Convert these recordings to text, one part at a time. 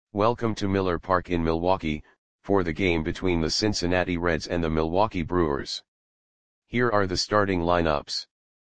Welcome to Miller Park in Milwaukee, for the game between the Cincinnati Reds and the Milwaukee Brewers. Here are the starting lineups.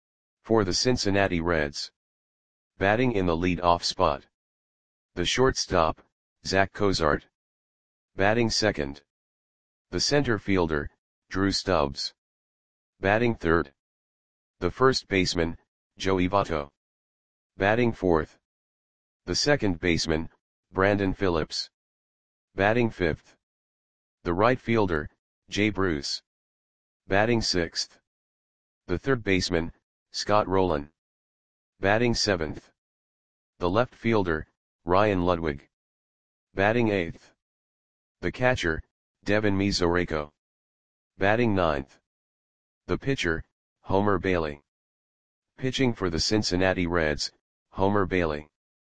For the Cincinnati Reds. Batting in the lead-off spot. The shortstop, Zach Cozart. Batting second. The center fielder, Drew Stubbs. Batting third. The first baseman, Joey Votto. Batting fourth. The second baseman, Brandon Phillips. Batting fifth. The right fielder, Jay Bruce. Batting sixth. The third baseman, Scott Rolen. Batting seventh. The left fielder, Ryan Ludwig. Batting eighth. The catcher, Devin Mesoraco. Batting ninth. The pitcher, Homer Bailey. Pitching for the Cincinnati Reds, Homer Bailey.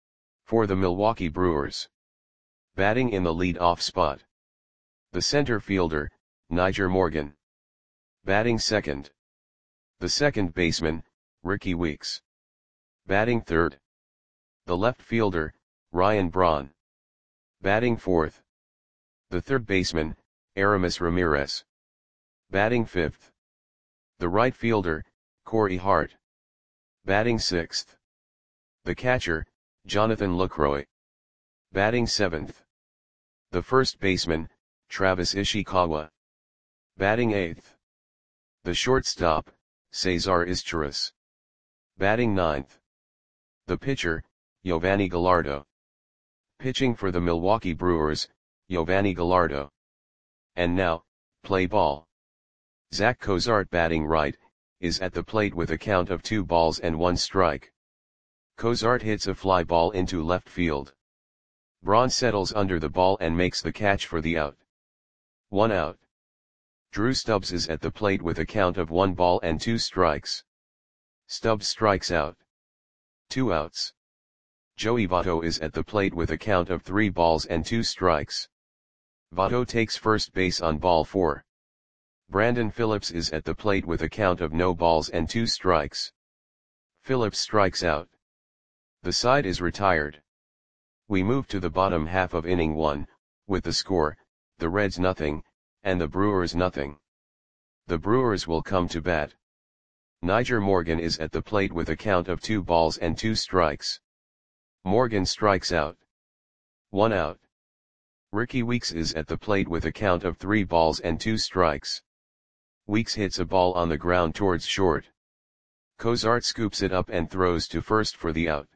For the Milwaukee Brewers. Batting in the lead-off spot. The center fielder, Nyjer Morgan. Batting second. The second baseman, Rickie Weeks. Batting third. The left fielder, Ryan Braun. Batting fourth. The third baseman, Aramis Ramirez. Batting fifth. The right fielder, Corey Hart. Batting sixth. The catcher, Jonathan Lucroy. Batting seventh. The first baseman, Travis Ishikawa. Batting eighth. The shortstop, Cesar Izturis. Batting ninth. The pitcher, Yovani Gallardo. Pitching for the Milwaukee Brewers, Yovani Gallardo. And now, play ball. Zach Cozart batting right, is at the plate with a count of 2 balls and 1 strike. Cozart hits a fly ball into left field. Braun settles under the ball and makes the catch for the out. 1 out. Drew Stubbs is at the plate with a count of 1 ball and 2 strikes. Stubbs strikes out. 2 outs. Joey Votto is at the plate with a count of 3 balls and 2 strikes. Votto takes first base on ball 4. Brandon Phillips is at the plate with a count of no balls and 2 strikes. Phillips strikes out. The side is retired. We move to the bottom half of inning 1, with the score, the Reds nothing, and the Brewers nothing. The Brewers will come to bat. Nyjer Morgan is at the plate with a count of 2 balls and 2 strikes. Morgan strikes out. 1 out. Rickie Weeks is at the plate with a count of 3 balls and 2 strikes. Weeks hits a ball on the ground towards short. Cozart scoops it up and throws to first for the out.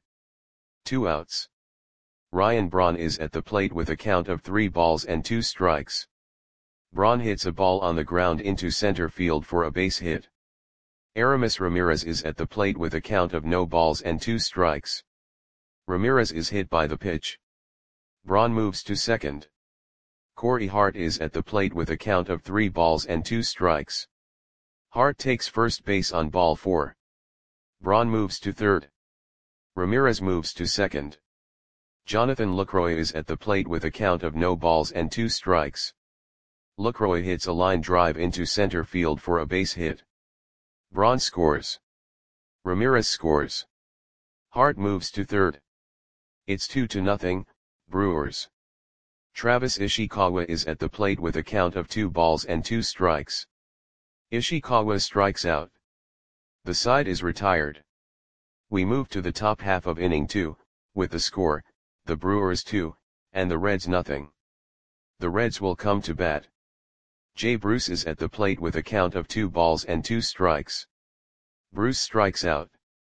2 outs. Ryan Braun is at the plate with a count of 3 balls and 2 strikes. Braun hits a ball on the ground into center field for a base hit. Aramis Ramirez is at the plate with a count of no balls and 2 strikes. Ramirez is hit by the pitch. Braun moves to second. Corey Hart is at the plate with a count of 3 balls and 2 strikes. Hart takes first base on ball 4. Braun moves to third. Ramirez moves to second. Jonathan Lucroy is at the plate with a count of no balls and 2 strikes. Lucroy hits a line drive into center field for a base hit. Braun scores. Ramirez scores. Hart moves to third. It's 2-0, Brewers. Travis Ishikawa is at the plate with a count of 2 balls and 2 strikes. Ishikawa strikes out. The side is retired. We move to the top half of inning 2, with the score, the Brewers 2, and the Reds nothing. The Reds will come to bat. Jay Bruce is at the plate with a count of 2 balls and 2 strikes. Bruce strikes out.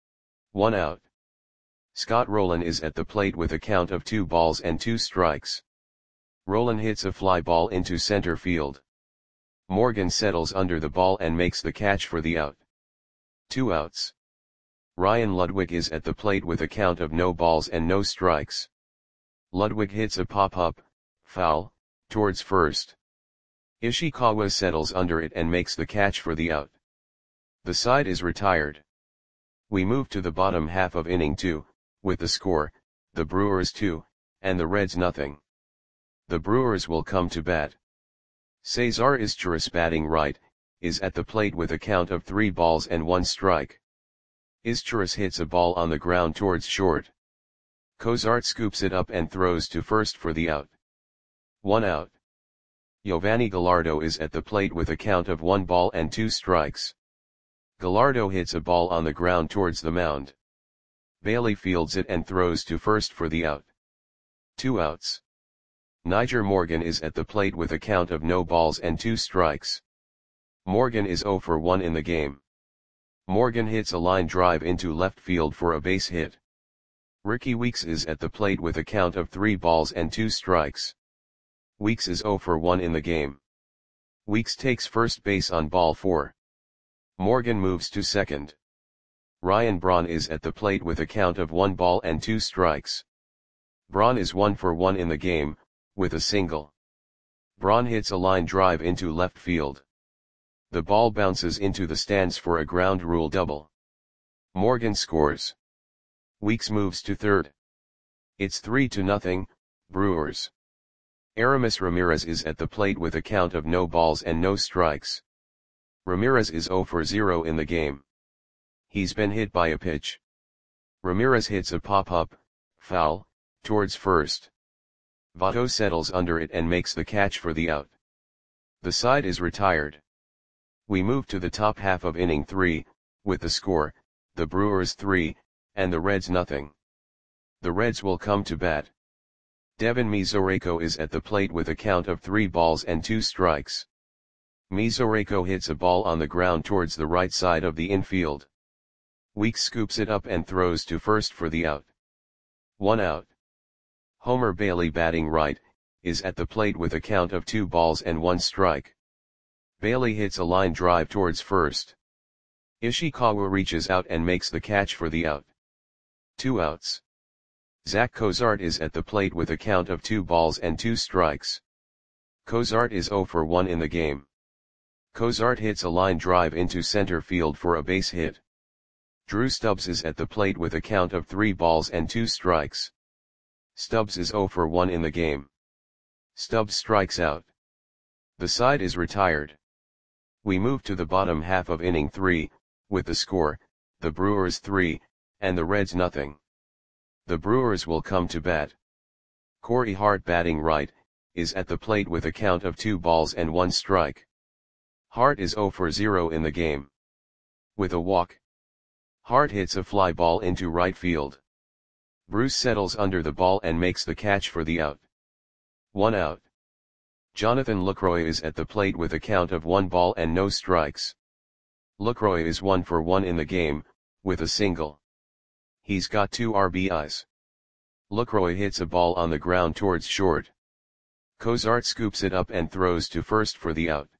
1 out. Scott Rolen is at the plate with a count of 2 balls and 2 strikes. Rolen hits a fly ball into center field. Morgan settles under the ball and makes the catch for the out. 2 outs. Ryan Ludwig is at the plate with a count of no balls and no strikes. Ludwig hits a pop-up, foul, towards first. Ishikawa settles under it and makes the catch for the out. The side is retired. We move to the bottom half of inning 2, with the score, the Brewers 2, and the Reds nothing. The Brewers will come to bat. Cesar Izturis batting right, is at the plate with a count of 3 balls and 1 strike. Izturis hits a ball on the ground towards short. Cozart scoops it up and throws to first for the out. 1 out. Giovanni Gallardo is at the plate with a count of 1 ball and 2 strikes. Gallardo hits a ball on the ground towards the mound. Bailey fields it and throws to first for the out. 2 outs. Nyjer Morgan is at the plate with a count of no balls and 2 strikes. Morgan is 0 for 1 in the game. Morgan hits a line drive into left field for a base hit. Ricky Weeks is at the plate with a count of 3 balls and 2 strikes. Weeks is 0 for 1 in the game. Weeks takes first base on ball 4. Morgan moves to second. Ryan Braun is at the plate with a count of 1 ball and 2 strikes. Braun is 1 for 1 in the game, with a single. Braun hits a line drive into left field. The ball bounces into the stands for a ground rule double. Morgan scores. Weeks moves to third. It's 3-0, Brewers. Aramis Ramirez is at the plate with a count of no balls and no strikes. Ramirez is 0 for 0 in the game. He's been hit by a pitch. Ramirez hits a pop-up, foul, towards first. Votto settles under it and makes the catch for the out. The side is retired. We move to the top half of inning 3, with the score, the Brewers 3, and the Reds nothing. The Reds will come to bat. Devin Mesoraco is at the plate with a count of 3 balls and 2 strikes. Mesoraco hits a ball on the ground towards the right side of the infield. Weeks scoops it up and throws to first for the out. 1 out. Homer Bailey, batting right, is at the plate with a count of 2 balls and 1 strike. Bailey hits a line drive towards first. Ishikawa reaches out and makes the catch for the out. 2 outs. Zach Cozart is at the plate with a count of 2 balls and 2 strikes. Cozart is 0 for 1 in the game. Cozart hits a line drive into center field for a base hit. Drew Stubbs is at the plate with a count of 3 balls and 2 strikes. Stubbs is 0 for 1 in the game. Stubbs strikes out. The side is retired. We move to the bottom half of inning 3, with the score, the Brewers 3, and the Reds nothing. The Brewers will come to bat. Corey Hart, batting right, is at the plate with a count of 2 balls and 1 strike. Hart is 0 for 0 in the game. With a walk. Hart hits a fly ball into right field. Bruce settles under the ball and makes the catch for the out. 1 out. Jonathan Lucroy is at the plate with a count of 1 ball and no strikes. Lucroy is 1 for 1 in the game, with a single. He's got 2 RBIs. Lucroy hits a ball on the ground towards short. Cozart scoops it up and throws to first for the out.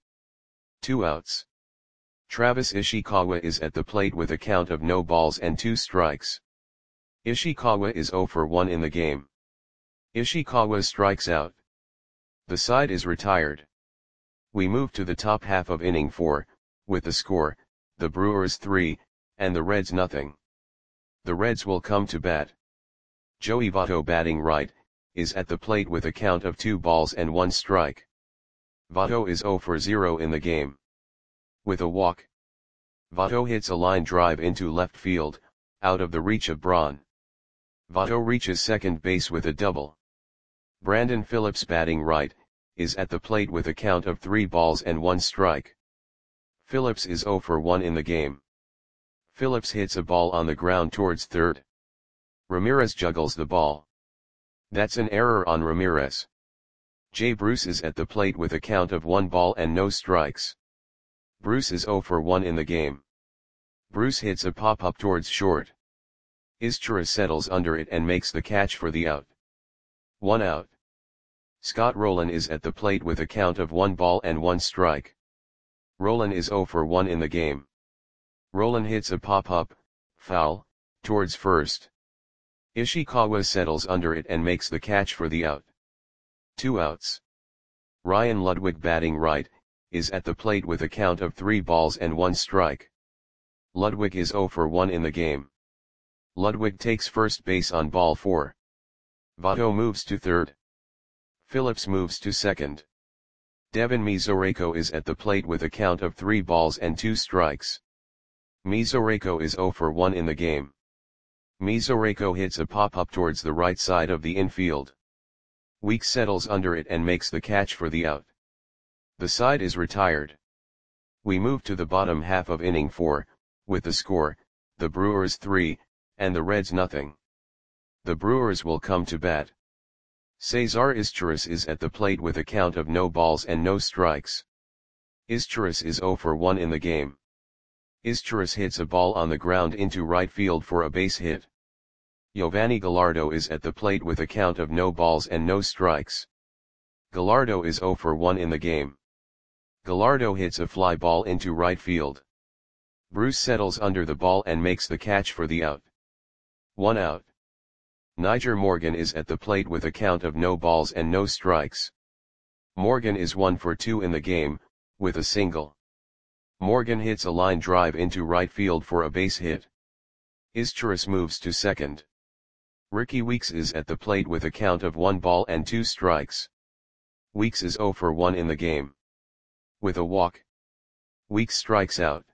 2 outs. Travis Ishikawa is at the plate with a count of no balls and 2 strikes. Ishikawa is 0 for 1 in the game. Ishikawa strikes out. The side is retired. We move to the top half of inning 4, with the score, the Brewers 3, and the Reds nothing. The Reds will come to bat. Joey Votto, batting right, is at the plate with a count of 2 balls and 1 strike. Votto is 0 for 0 in the game. With a walk. Votto hits a line drive into left field, out of the reach of Braun. Votto reaches second base with a double. Brandon Phillips, batting right, is at the plate with a count of 3 balls and 1 strike. Phillips is 0 for 1 in the game. Phillips hits a ball on the ground towards third. Ramirez juggles the ball. That's an error on Ramirez. Jay Bruce is at the plate with a count of 1 ball and no strikes. Bruce is 0 for 1 in the game. Bruce hits a pop-up towards short. Ischura settles under it and makes the catch for the out. 1 out. Scott Rowland is at the plate with a count of 1 ball and 1 strike. Rowland is 0 for 1 in the game. Rowland hits a pop-up, foul, towards first. Ishikawa settles under it and makes the catch for the out. 2 outs. Ryan Ludwig, batting right, is at the plate with a count of 3 balls and 1 strike. Ludwig is 0 for 1 in the game. Ludwig takes first base on ball 4. Votto moves to third. Phillips moves to second. Devin Mesoraco is at the plate with a count of 3 balls and 2 strikes. Mesoraco is 0 for 1 in the game. Mizoreko hits a pop-up towards the right side of the infield. Weeks settles under it and makes the catch for the out. The side is retired. We move to the bottom half of inning 4, with the score, the Brewers 3, and the Reds nothing. The Brewers will come to bat. Cesar Izturis is at the plate with a count of no balls and no strikes. Izturis is 0 for 1 in the game. Izturis hits a ball on the ground into right field for a base hit. Giovanni Gallardo is at the plate with a count of no balls and no strikes. Gallardo is 0 for 1 in the game. Gallardo hits a fly ball into right field. Bruce settles under the ball and makes the catch for the out. 1 out. Nyjer Morgan is at the plate with a count of no balls and no strikes. Morgan is 1 for 2 in the game, with a single. Morgan hits a line drive into right field for a base hit. Izturis moves to second. Ricky Weeks is at the plate with a count of 1 ball and 2 strikes. Weeks is 0 for 1 in the game. With a walk. Weeks strikes out.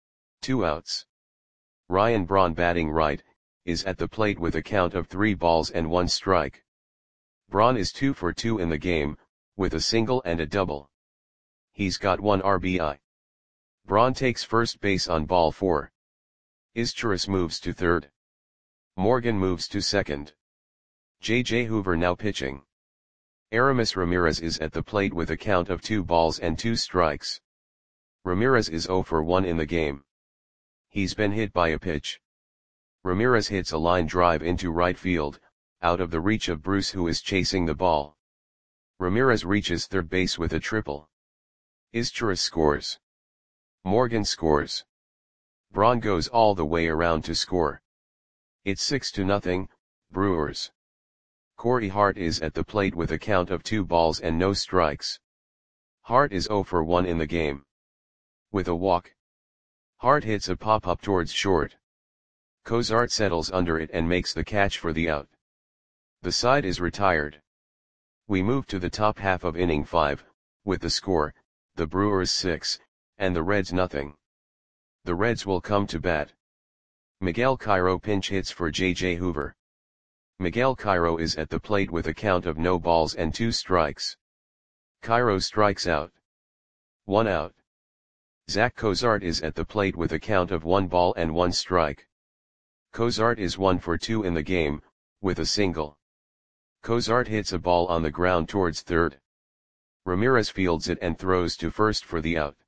2 outs. Ryan Braun, batting right, is at the plate with a count of 3 balls and 1 strike. Braun is 2 for 2 in the game, with a single and a double. He's got 1 RBI. Braun takes first base on ball 4. Izturis moves to third. Morgan moves to second. J.J. Hoover now pitching. Aramis Ramirez is at the plate with a count of 2 balls and 2 strikes. Ramirez is 0 for 1 in the game. He's been hit by a pitch. Ramirez hits a line drive into right field, out of the reach of Bruce, who is chasing the ball. Ramirez reaches third base with a triple. Izturis scores. Morgan scores. Braun goes all the way around to score. It's 6-0, Brewers. Corey Hart is at the plate with a count of 2 balls and no strikes. Hart is 0 for 1 in the game. With a walk. Hart hits a pop-up towards short. Cozart settles under it and makes the catch for the out. The side is retired. We move to the top half of inning 5, with the score, the Brewers 6, and the Reds nothing. The Reds will come to bat. Miguel Cairo pinch hits for J.J. Hoover. Miguel Cairo is at the plate with a count of no balls and 2 strikes. Cairo strikes out. 1 out. Zach Cozart is at the plate with a count of 1 ball and 1 strike. Cozart is 1 for 2 in the game, with a single. Cozart hits a ball on the ground towards third. Ramirez fields it and throws to first for the out.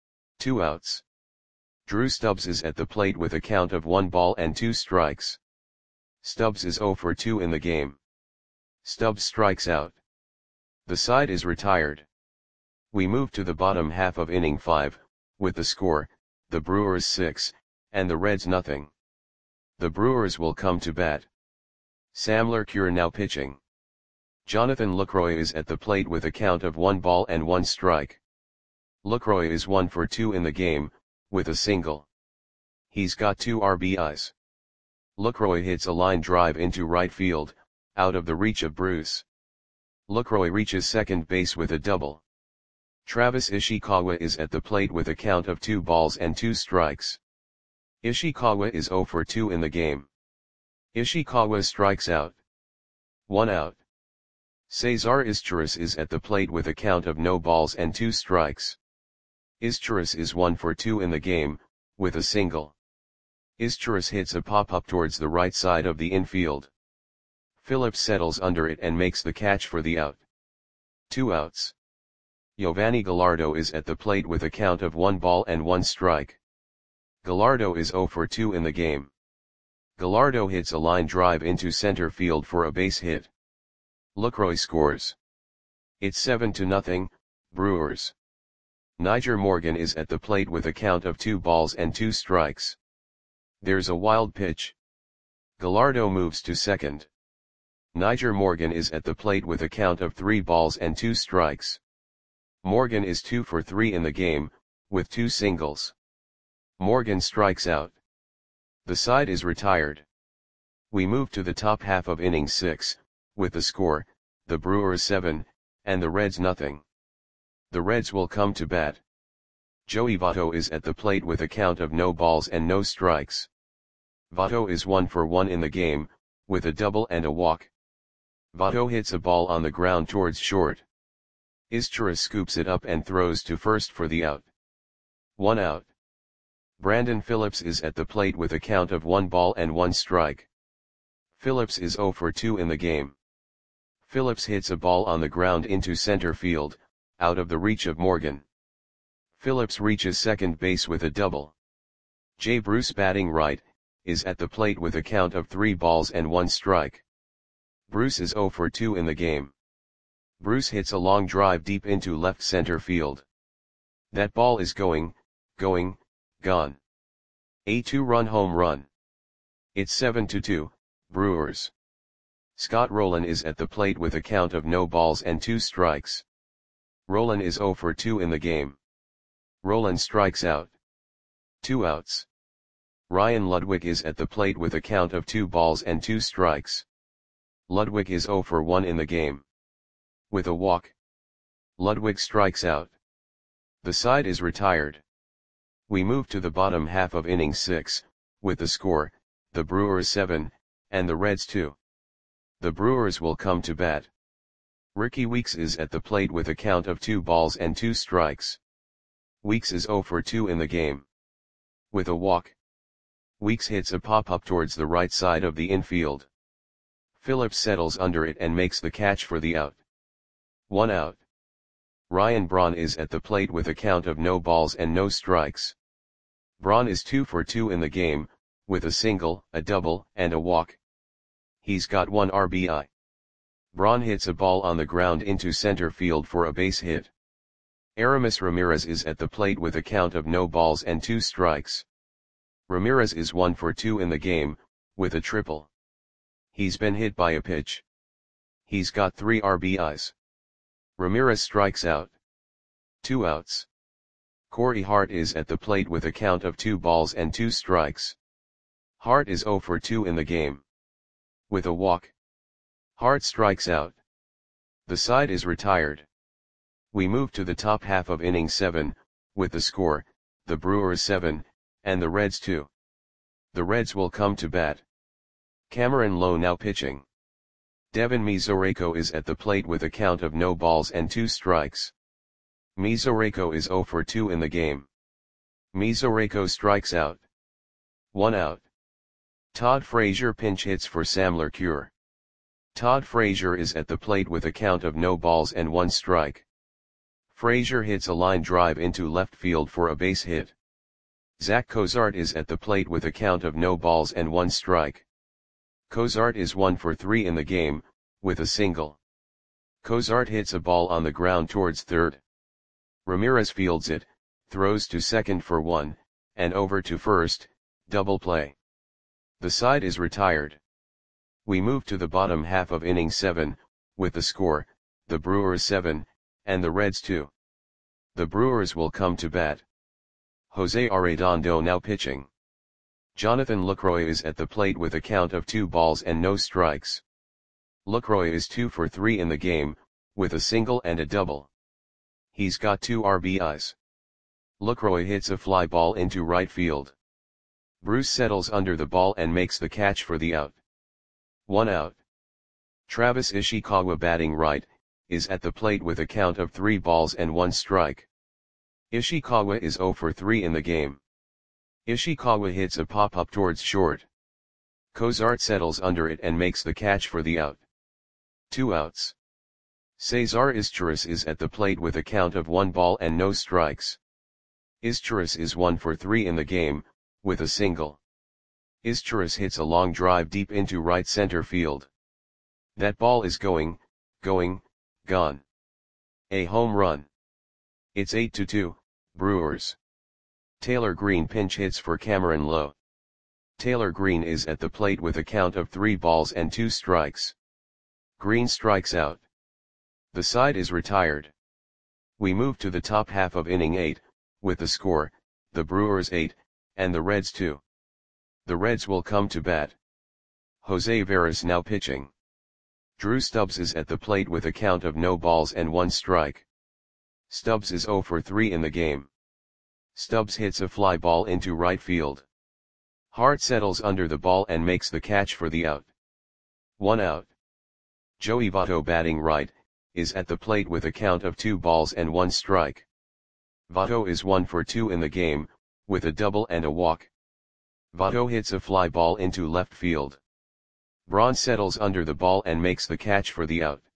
2 outs. Drew Stubbs is at the plate with a count of 1 ball and 2 strikes. Stubbs is 0 for 2 in the game. Stubbs strikes out. The side is retired. We move to the bottom half of inning 5, with the score, the Brewers 6, and the Reds nothing. The Brewers will come to bat. Sam Lercure now pitching. Jonathan Lucroy is at the plate with a count of 1 ball and 1 strike. Lucroy is 1 for 2 in the game, with a single. He's got 2 RBIs. Lucroy hits a line drive into right field, out of the reach of Bruce. Lucroy reaches second base with a double. Travis Ishikawa is at the plate with a count of 2 balls and 2 strikes. Ishikawa is 0 for 2 in the game. Ishikawa strikes out. 1 out. Cesar Izturis is at the plate with a count of no balls and 2 strikes. Izturis is 1 for 2 in the game, with a single. Izturis hits a pop-up towards the right side of the infield. Phillips settles under it and makes the catch for the out. 2 outs. Giovanni Gallardo is at the plate with a count of 1 ball and 1 strike. Gallardo is 0 for 2 in the game. Gallardo hits a line drive into center field for a base hit. Lucroy scores. It's 7-0, Brewers. Nyjer Morgan is at the plate with a count of 2 balls and 2 strikes. There's a wild pitch. Gallardo moves to second. Nyjer Morgan is at the plate with a count of 3 balls and 2 strikes. Morgan is 2 for 3 in the game, with 2 singles. Morgan strikes out. The side is retired. We move to the top half of inning 6, with the score, the Brewers 7, and the Reds nothing. The Reds will come to bat. Joey Votto is at the plate with a count of no balls and no strikes. Votto is 1 for 1 in the game, with a double and a walk. Votto hits a ball on the ground towards short. Izturis scoops it up and throws to first for the out. 1 out. Brandon Phillips is at the plate with a count of 1 ball and 1 strike. Phillips is 0 for 2 in the game. Phillips hits a ball on the ground into center field, out of the reach of Morgan. Phillips reaches second base with a double. Jay Bruce, batting right, is at the plate with a count of 3 balls and 1 strike. Bruce is 0 for 2 in the game. Bruce hits a long drive deep into left center field. That ball is going, gone. A 2-run home run. It's 7-2, Brewers. Scott Rolen is at the plate with a count of no balls and 2 strikes. Rolen is 0 for 2 in the game. Rolen strikes out. 2 outs. Ryan Ludwig is at the plate with a count of 2 balls and 2 strikes. Ludwig is 0 for 1 in the game. With a walk, Ludwig strikes out. The side is retired. We move to the bottom half of inning 6, with the score, the Brewers 7, and the Reds 2. The Brewers will come to bat. Ricky Weeks is at the plate with a count of 2 balls and 2 strikes. Weeks is 0 for 2 in the game. With a walk, Weeks hits a pop-up towards the right side of the infield. Phillips settles under it and makes the catch for the out. 1 out. Ryan Braun is at the plate with a count of no balls and no strikes. Braun is 2 for 2 in the game, with a single, a double, and a walk. He's got 1 RBI. Braun hits a ball on the ground into center field for a base hit. Aramis Ramirez is at the plate with a count of no balls and 2 strikes. Ramirez is 1 for 2 in the game, with a triple. He's been hit by a pitch. He's got 3 RBIs. Ramirez strikes out. 2 outs. Corey Hart is at the plate with a count of 2 balls and 2 strikes. Hart is 0 for 2 in the game. With a walk, Hart strikes out. The side is retired. We move to the top half of inning 7, with the score, the Brewers 7, and the Reds 2. The Reds will come to bat. Cameron Lowe now pitching. Devin Mesoraco is at the plate with a count of no balls and 2 strikes. Mesoraco is 0 for 2 in the game. Mesoraco strikes out. 1 out. Todd Frazier pinch hits for Sam LeCure. Todd Frazier is at the plate with a count of no balls and 1 strike. Frazier hits a line drive into left field for a base hit. Zach Cozart is at the plate with a count of no balls and 1 strike. Cozart is 1 for 3 in the game, with a single. Cozart hits a ball on the ground towards third. Ramirez fields it, throws to second for 1, and over to first, double play. The side is retired. We move to the bottom half of inning 7, with the score, the Brewers 7, and the Reds 2. The Brewers will come to bat. Jose Arredondo now pitching. Jonathan Lucroy is at the plate with a count of 2 balls and no strikes. Lucroy is 2 for 3 in the game, with a single and a double. He's got 2 RBIs. Lucroy hits a fly ball into right field. Bruce settles under the ball and makes the catch for the out. 1 out. Travis Ishikawa, batting right, is at the plate with a count of 3 balls and 1 strike. Ishikawa is 0 for 3 in the game. Ishikawa hits a pop-up towards short. Cozart settles under it and makes the catch for the out. 2 outs. Cesar Izturis is at the plate with a count of 1 ball and no strikes. Izturis is 1 for 3 in the game, with a single. Izturis hits a long drive deep into right center field. That ball is going, gone. A home run. It's 8-2, Brewers. Taylor Green pinch hits for Cameron Lowe. Taylor Green is at the plate with a count of 3 balls and 2 strikes. Green strikes out. The side is retired. We move to the top half of inning 8, with the score, the Brewers 8, and the Reds 2. The Reds will come to bat. Jose Veras now pitching. Drew Stubbs is at the plate with a count of no balls and 1 strike. Stubbs is 0 for 3 in the game. Stubbs hits a fly ball into right field. Hart settles under the ball and makes the catch for the out. 1 out. Joey Votto batting right, is at the plate with a count of 2 balls and 1 strike. Votto is 1 for 2 in the game, with a double and a walk. Votto hits a fly ball into left field. Braun settles under the ball and makes the catch for the out.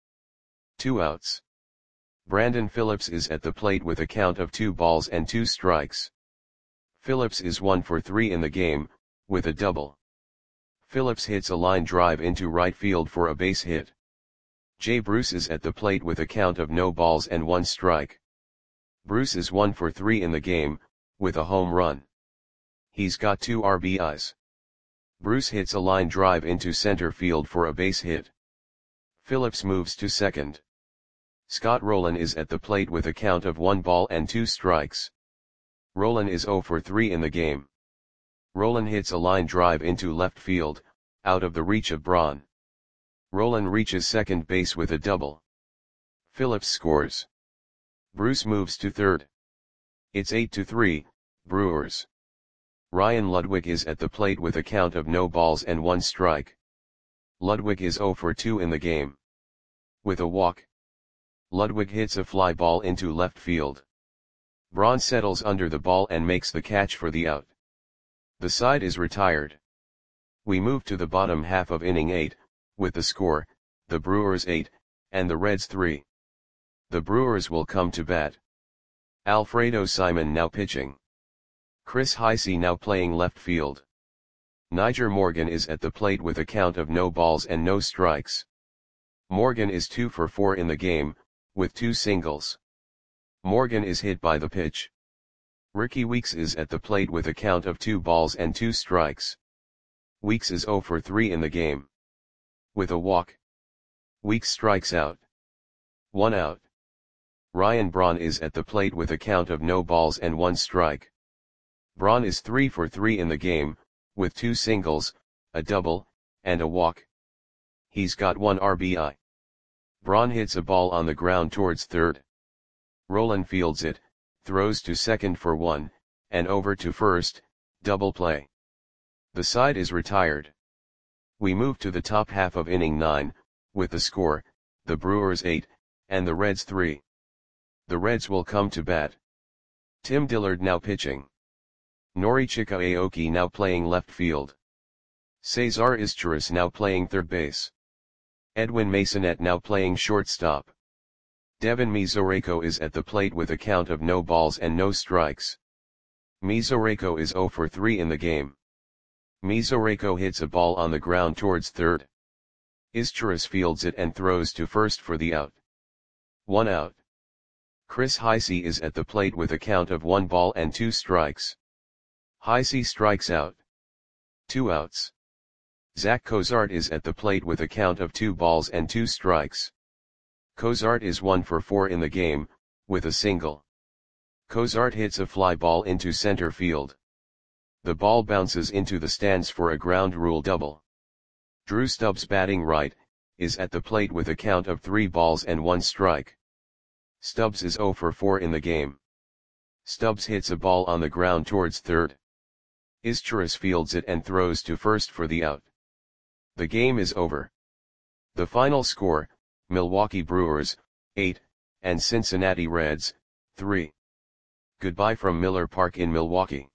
2 outs. Brandon Phillips is at the plate with a count of 2 balls and 2 strikes. Phillips is 1 for 3 in the game, with a double. Phillips hits a line drive into right field for a base hit. Jay Bruce is at the plate with a count of no balls and 1 strike. Bruce is 1 for 3 in the game, with a home run. He's got 2 RBIs. Bruce hits a line drive into center field for a base hit. Phillips moves to second. Scott Rolen is at the plate with a count of 1 ball and 2 strikes. Rolen is 0 for 3 in the game. Rolen hits a line drive into left field, out of the reach of Braun. Rolen reaches second base with a double. Phillips scores. Bruce moves to third. It's 8-3, Brewers. Ryan Ludwig is at the plate with a count of no balls and 1 strike. Ludwig is 0 for 2 in the game. With a walk. Ludwig hits a fly ball into left field. Braun settles under the ball and makes the catch for the out. The side is retired. We move to the bottom half of inning 8, with the score, the Brewers 8, and the Reds 3. The Brewers will come to bat. Alfredo Simon now pitching. Chris Heisey now playing left field. Niger Morgan is at the plate with a count of no balls and no strikes. Morgan is 2 for 4 in the game, with 2 singles. Morgan is hit by the pitch. Ricky Weeks is at the plate with a count of 2 balls and 2 strikes. Weeks is 0 for 3 in the game. With a walk. Weeks strikes out. 1 out. Ryan Braun is at the plate with a count of no balls and 1 strike. Braun is 3 for 3 in the game, with 2 singles, a double, and a walk. He's got 1 RBI. Braun hits a ball on the ground towards third. Rolen fields it, throws to second for 1, and over to first, double play. The side is retired. We move to the top half of inning 9, with the score, the Brewers 8, and the Reds 3. The Reds will come to bat. Tim Dillard now pitching. Norichika Aoki now playing left field. Cesar Izturis now playing third base. Edwin Masonette now playing shortstop. Devin Mesoraco is at the plate with a count of no balls and no strikes. Mesoraco is 0 for 3 in the game. Mesoraco hits a ball on the ground towards third. Izturis fields it and throws to first for the out. 1 out. Chris Heisey is at the plate with a count of 1 ball and 2 strikes. Heisey strikes out. 2 outs. Zach Cozart is at the plate with a count of 2 balls and 2 strikes. Cozart is 1 for 4 in the game, with a single. Cozart hits a fly ball into center field. The ball bounces into the stands for a ground rule double. Drew Stubbs batting right, is at the plate with a count of 3 balls and 1 strike. Stubbs is 0 for 4 in the game. Stubbs hits a ball on the ground towards third. Izturis fields it and throws to first for the out. The game is over. The final score, Milwaukee Brewers, 8, and Cincinnati Reds, 3. Goodbye from Miller Park in Milwaukee.